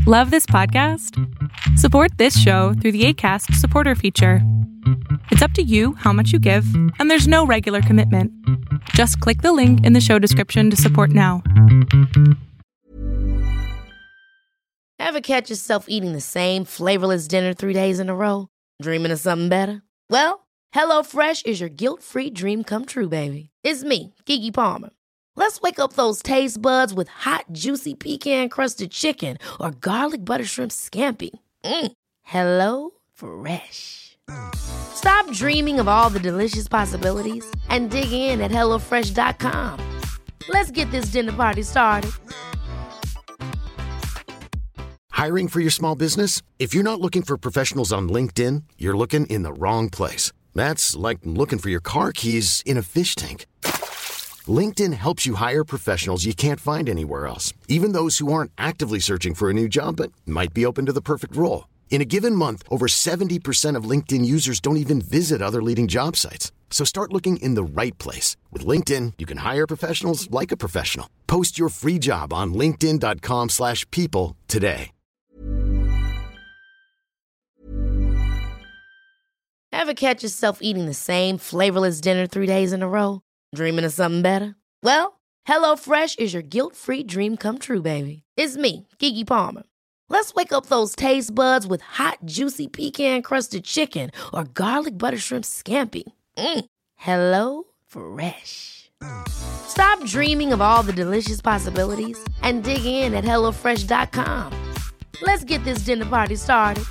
Love this podcast? Support this show through the Acast supporter feature. It's up to you how much you give, and there's no regular commitment. Just click the link in the show description to support now. Ever catch yourself eating the same flavorless dinner 3 days in a row? Dreaming of something better? Well, HelloFresh is your guilt-free dream come true, baby. It's me, Keke Palmer. Let's wake up those taste buds with hot, juicy pecan-crusted chicken or garlic butter shrimp scampi. Hello Fresh. Stop dreaming of all the delicious possibilities and dig in at HelloFresh.com. Let's get this dinner party started. Hiring for your small business? If you're not looking for professionals on LinkedIn, you're looking in the wrong place. That's like looking for your car keys in a fish tank. LinkedIn helps you hire professionals you can't find anywhere else, even those who aren't actively searching for a new job but might be open to the perfect role. In a given month, over 70% of LinkedIn users don't even visit other leading job sites. So start looking in the right place. With LinkedIn, you can hire professionals like a professional. Post your free job on linkedin.com/people today. Ever catch yourself eating the same flavorless dinner 3 days in a row? Dreaming of something better? Well, HelloFresh is your guilt-free dream come true, baby. It's me, Keke Palmer. Let's wake up those taste buds with hot, juicy pecan-crusted chicken or garlic butter shrimp scampi. Hello Fresh. Stop dreaming of all the delicious possibilities and dig in at HelloFresh.com. Let's get this dinner party started.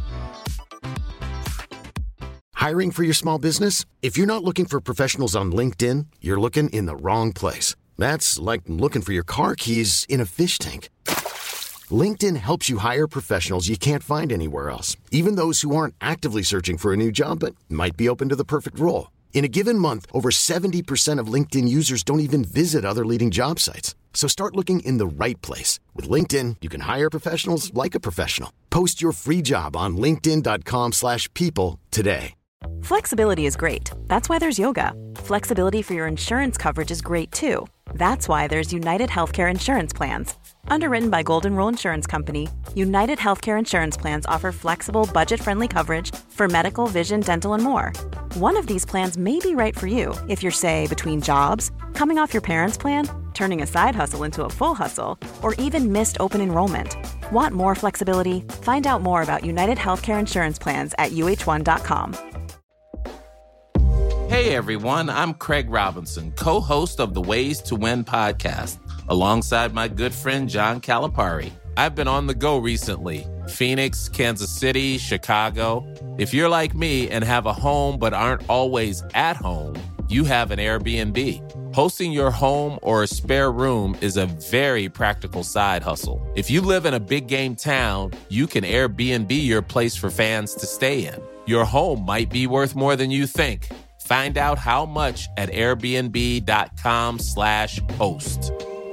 Hiring for your small business? If you're not looking for professionals on LinkedIn, you're looking in the wrong place. That's like looking for your car keys in a fish tank. LinkedIn helps you hire professionals you can't find anywhere else, even those who aren't actively searching for a new job but might be open to the perfect role. In a given month, over 70% of LinkedIn users don't even visit other leading job sites. So start looking in the right place. With LinkedIn, you can hire professionals like a professional. Post your free job on linkedin.com/people today. Flexibility is great. That's why there's yoga. Flexibility for your insurance coverage is great too. That's why there's United Healthcare Insurance Plans. Underwritten by Golden Rule Insurance Company, United Healthcare Insurance Plans offer flexible, budget-friendly coverage for medical, vision, dental, and more. One of these plans may be right for you if you're, say, between jobs, coming off your parents' plan, turning a side hustle into a full hustle, or even missed open enrollment. Want more flexibility? Find out more about United Healthcare Insurance Plans at uh1.com. Hey everyone, I'm Craig Robinson, co-host of the Ways to Win podcast, alongside my good friend John Calipari. I've been on the go recently. Phoenix, Kansas City, Chicago. If you're like me and have a home but aren't always at home, you have an Airbnb. Hosting your home or a spare room is a very practical side hustle. If you live in a big game town, you can Airbnb your place for fans to stay in. Your home might be worth more than you think. Find out how much at airbnb.com/host.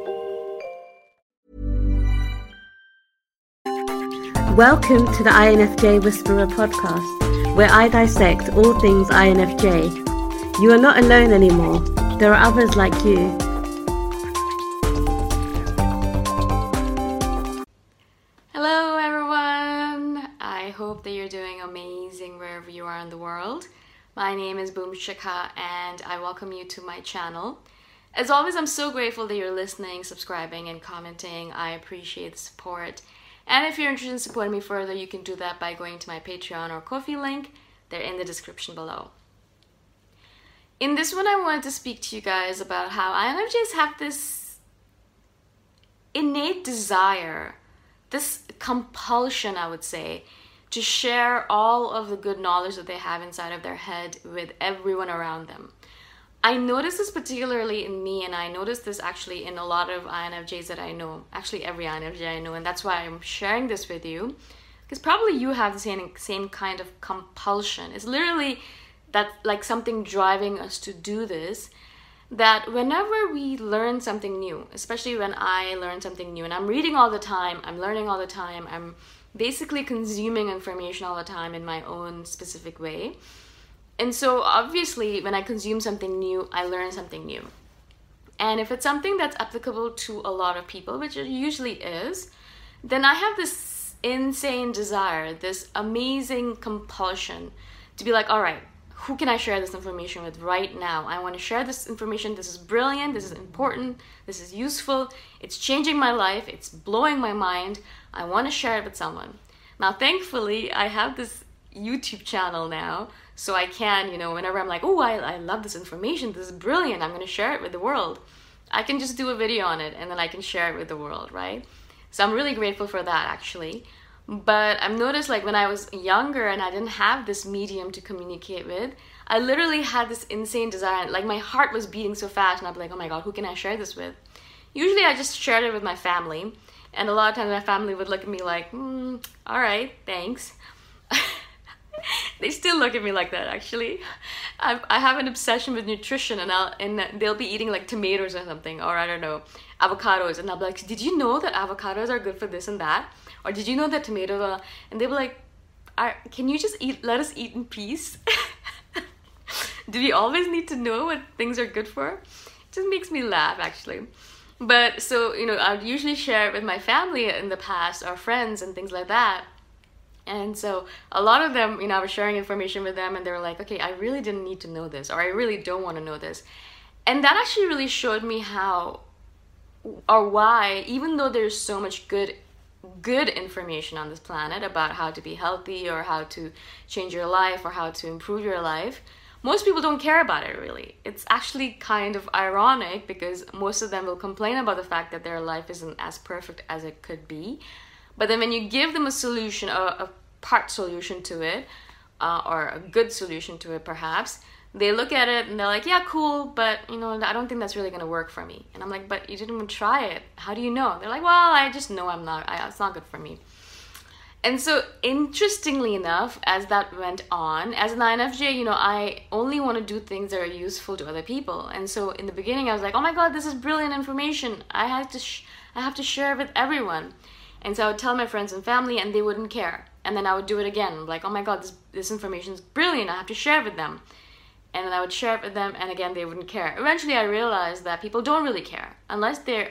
Welcome to the INFJ Whisperer podcast, where I dissect all things INFJ. You are not alone anymore. There are others like you. Hello everyone! I hope that you're doing amazing wherever you are in the world. My name is Boom Shikha and I welcome you to my channel. As always, I'm so grateful that you're listening, subscribing, and commenting. I appreciate the support. And if you're interested in supporting me further, you can do that by going to my Patreon or Ko-fi link. They're in the description below. In this one, I wanted to speak to you guys about how INFJs have this innate desire, this compulsion, I would say, to share all of the good knowledge that they have inside of their head with everyone around them. I noticed this particularly in me, and I noticed this actually in a lot of INFJs that I know, actually every INFJ I know, and that's why I'm sharing this with you, because probably you have the same kind of compulsion. It's literally that, like, something driving us to do this, that whenever we learn something new, especially when I learn something new, and I'm reading all the time, I'm learning all the time, I'm basically consuming information all the time in my own specific way. And so obviously when I consume something new, I learn something new. And if it's something that's applicable to a lot of people, which it usually is, then I have this insane desire, this amazing compulsion to be like, all right, who can I share this information with right now? I want to share this information. This is brilliant. This is important. This is useful. It's changing my life. It's blowing my mind. I want to share it with someone. Now, thankfully, I have this YouTube channel now, so I can, whenever I'm like, oh, I love this information. This is brilliant. I'm going to share it with the world. I can just do a video on it, and then I can share it with the world, right? So I'm really grateful for that, actually. But I've noticed, like, when I was younger and I didn't have this medium to communicate with, I literally had this insane desire. Like, my heart was beating so fast, and I'd be like, oh my God, who can I share this with? Usually I just shared it with my family, and a lot of times my family would look at me like, all right, thanks. They still look at me like that, actually. I have an obsession with nutrition, and they'll be eating like tomatoes or something, or I don't know, avocados, and I'll be like, did you know that avocados are good for this and that? Or did you know that tomatoes are... And they'll be like, can you just let us eat in peace? Do we always need to know what things are good for? It just makes me laugh, actually. But so, I would usually share it with my family in the past, or friends and things like that. And so a lot of them, I was sharing information with them, and they were like, okay, I really didn't need to know this, or I really don't want to know this. And that actually really showed me how, or why, even though there's so much good information on this planet about how to be healthy, or how to change your life, or how to improve your life, most people don't care about it, really. It's actually kind of ironic, because most of them will complain about the fact that their life isn't as perfect as it could be. But then when you give them a solution, a part solution to it, or a good solution to it perhaps, they look at it and they're like, yeah, cool, but I don't think that's really going to work for me. And I'm like, but you didn't even try it. How do you know? They're like, well, I just know it's not good for me. And so interestingly enough, as that went on, as an INFJ, I only want to do things that are useful to other people. And so in the beginning, I was like, oh my God, this is brilliant information. I have to share it with everyone. And so I would tell my friends and family, and they wouldn't care. And then I would do it again, like, oh my God, this information is brilliant. I have to share it with them. And then I would share it with them, and again, they wouldn't care. Eventually, I realized that people don't really care unless they're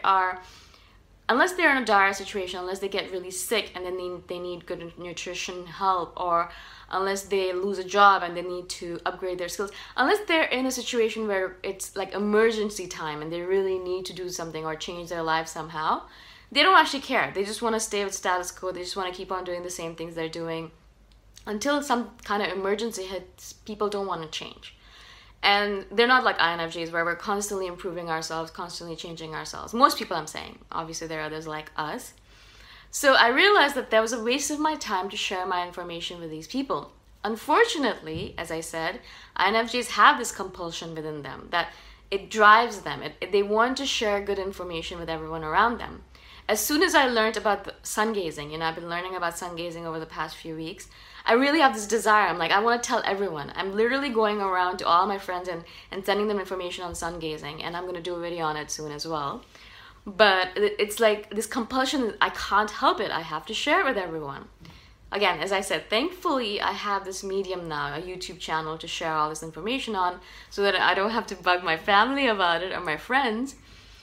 in a dire situation, unless they get really sick and then they need good nutrition help, or unless they lose a job and they need to upgrade their skills, unless they're in a situation where it's like emergency time and they really need to do something or change their life somehow, they don't actually care. They just want to stay with status quo. They just want to keep on doing the same things they're doing until some kind of emergency hits. People don't want to change. And they're not like INFJs where we're constantly improving ourselves, constantly changing ourselves. Most people, I'm saying. Obviously, there are others like us. So I realized that that was a waste of my time to share my information with these people. Unfortunately, as I said, INFJs have this compulsion within them that it drives them. They want to share good information with everyone around them. As soon as I learned about the sun gazing, I've been learning about sun gazing over the past few weeks, I really have this desire. I'm like, I want to tell everyone. I'm literally going around to all my friends and sending them information on sun gazing, and I'm going to do a video on it soon as well. But it's like this compulsion, I can't help it. I have to share it with everyone. Again, as I said, thankfully I have this medium now, a YouTube channel to share all this information on, so that I don't have to bug my family about it or my friends.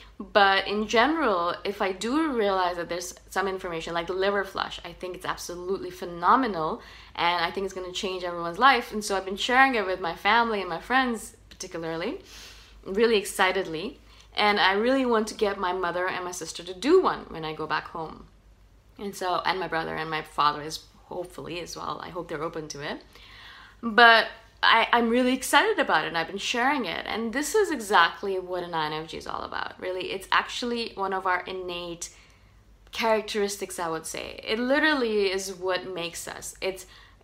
But in general, if I do realize that there's some information like the liver flush, I think it's absolutely phenomenal, and I think it's going to change everyone's life. And so I've been sharing it with my family and my friends particularly, really excitedly. And I really want to get my mother and my sister to do one when I go back home. And my brother and my father is hopefully as well. I hope they're open to it. But I'm really excited about it, and I've been sharing it. And this is exactly what an INFJ is all about. Really, it's actually one of our innate characteristics, I would say. It literally is what makes us. It's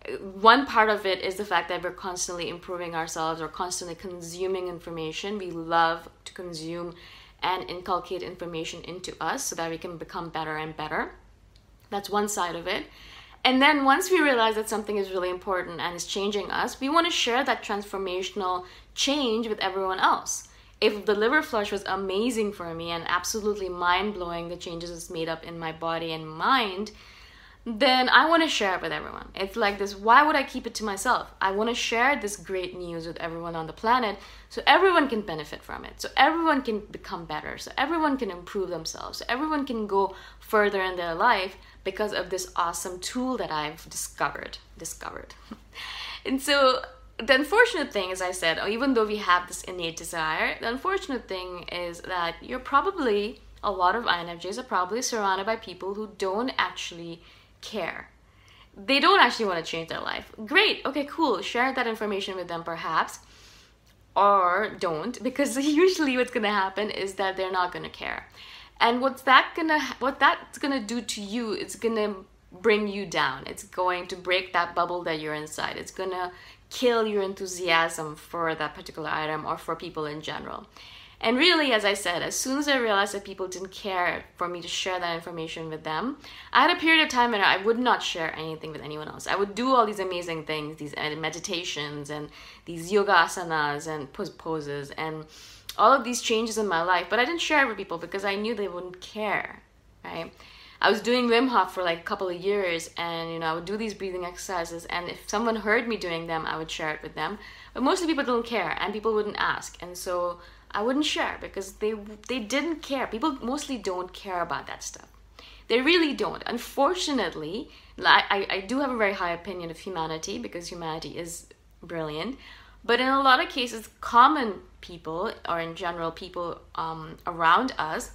one part of it is the fact that we're constantly improving ourselves or constantly consuming information. We love to consume and inculcate information into us so that we can become better and better. That's one side of it. And then once we realize that something is really important and is changing us, we want to share that transformational change with everyone else. If the liver flush was amazing for me and absolutely mind-blowing, the changes it's made up in my body and mind, then I want to share it with everyone. It's like this, why would I keep it to myself? I want to share this great news with everyone on the planet so everyone can benefit from it, so everyone can become better, so everyone can improve themselves, so everyone can go further in their life because of this awesome tool that I've discovered. And so the unfortunate thing, as I said, even though we have this innate desire, the unfortunate thing is that a lot of INFJs are probably surrounded by people who don't actually care. They don't actually want to change their life. Great, okay, cool. Share that information with them perhaps, or don't, because usually what's gonna happen is that they're not gonna care. And what that's gonna do to you, it's gonna bring you down. It's going to break that bubble that you're inside. It's gonna kill your enthusiasm for that particular item or for people in general. And really, as I said, as soon as I realized that people didn't care for me to share that information with them, I had a period of time where I would not share anything with anyone else. I would do all these amazing things, these meditations and these yoga asanas and poses and all of these changes in my life, but I didn't share it with people because I knew they wouldn't care, right? I was doing Wim Hof for like a couple of years, and I would do these breathing exercises, and if someone heard me doing them, I would share it with them. But mostly people don't care, and people wouldn't ask, and so I wouldn't share because they didn't care. People mostly don't care about that stuff. They really don't. Unfortunately, I do have a very high opinion of humanity because humanity is brilliant, but in a lot of cases, common people, or in general people around us,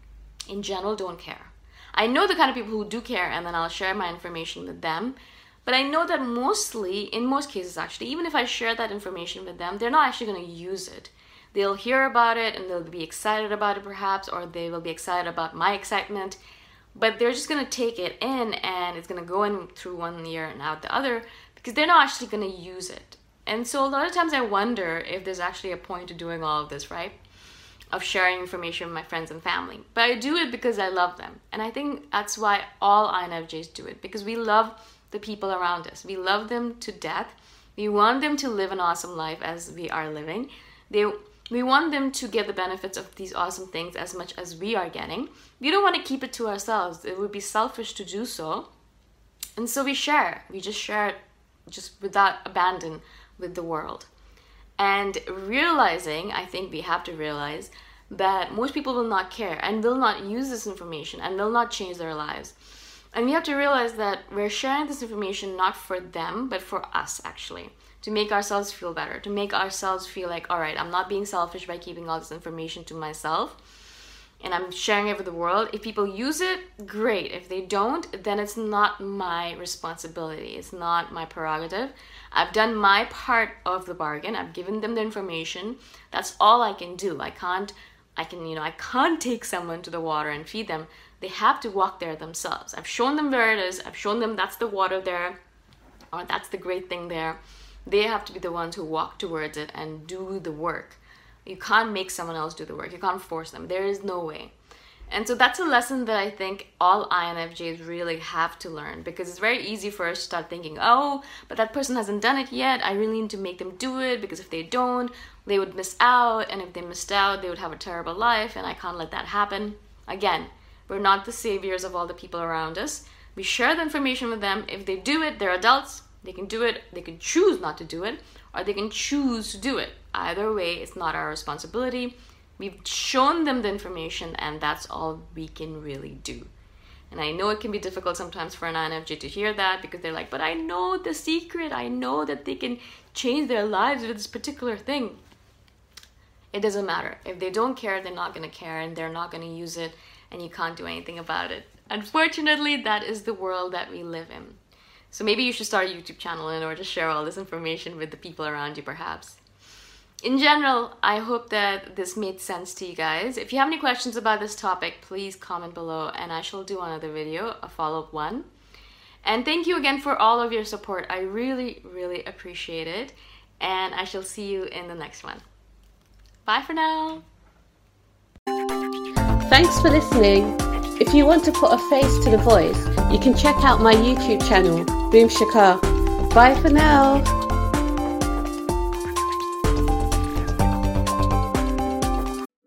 in general don't care. I know the kind of people who do care, and then I'll share my information with them. But I know that mostly, in most cases actually, even if I share that information with them, they're not actually going to use it. They'll hear about it and they'll be excited about it perhaps, or they will be excited about my excitement. But they're just going to take it in, and it's going to go in through one ear and out the other, because they're not actually going to use it. And so a lot of times I wonder if there's actually a point to doing all of this, right? Of sharing information with my friends and family. But I do it because I love them. And I think that's why all INFJs do it, because we love the people around us. We love them to death. We want them to live an awesome life as we are living. We want them to get the benefits of these awesome things as much as we are getting. We don't want to keep it to ourselves. It would be selfish to do so. And so we share. We just share it just without abandon with the world. And I think we have to realize that most people will not care and will not use this information and will not change their lives. And we have to realize that we're sharing this information not for them, but for us actually, to make ourselves feel better, to make ourselves feel like, all right, I'm not being selfish by keeping all this information to myself, and I'm sharing it with the world. If people use it, great. If they don't, then it's not my responsibility. It's not my prerogative. I've done my part of the bargain. I've given them the information. That's all I can do. I can't take someone to the water and feed them. They have to walk there themselves. I've shown them where it is. I've shown them that's the water there, or that's the great thing there. They have to be the ones who walk towards it and do the work. You can't make someone else do the work. You can't force them. There is no way. And so that's a lesson that I think all INFJs really have to learn, because it's very easy for us to start thinking, oh, but that person hasn't done it yet. I really need to make them do it, because if they don't, they would miss out. And if they missed out, they would have a terrible life, and I can't let that happen. Again, we're not the saviors of all the people around us. We share the information with them. If they do it, they're adults. They can do it. They can choose not to do it, or they can choose to do it. Either way, it's not our responsibility. We've shown them the information, and that's all we can really do. And I know it can be difficult sometimes for an INFJ to hear that, because they're like, but I know the secret. I know that they can change their lives with this particular thing. It doesn't matter. If they don't care, they're not going to care, and they're not going to use it, and you can't do anything about it. Unfortunately, that is the world that we live in. So maybe you should start a YouTube channel in order to share all this information with the people around you, perhaps. In general, I hope that this made sense to you guys. If you have any questions about this topic, please comment below, and I shall do another video, a follow-up one. And thank you again for all of your support. I really, really appreciate it. And I shall see you in the next one. Bye for now. Thanks for listening. If you want to put a face to the voice, you can check out my YouTube channel, Boom Shikha. Bye for now.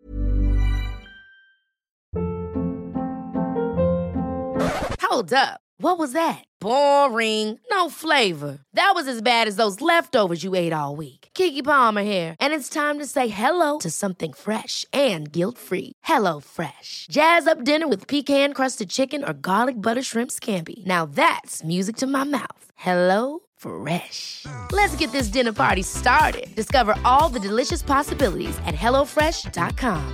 Hold up. What was that? Boring. No flavor. That was as bad as those leftovers you ate all week. Keke Palmer here, and it's time to say hello to something fresh and guilt-free. HelloFresh. Jazz up dinner with pecan-crusted chicken or garlic butter shrimp scampi. Now that's music to my mouth. HelloFresh. Let's get this dinner party started. Discover all the delicious possibilities at HelloFresh.com.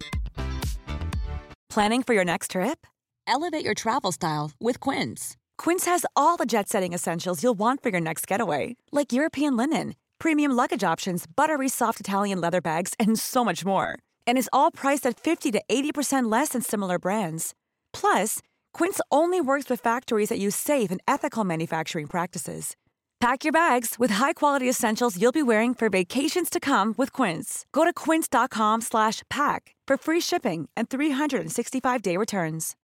Planning for your next trip? Elevate your travel style with Quince. Quince has all the jet-setting essentials you'll want for your next getaway, like European linen, premium luggage options, buttery soft Italian leather bags, and so much more. And is all priced at 50 to 80% less than similar brands. Plus, Quince only works with factories that use safe and ethical manufacturing practices. Pack your bags with high-quality essentials you'll be wearing for vacations to come with Quince. Go to quince.com/pack for free shipping and 365-day returns.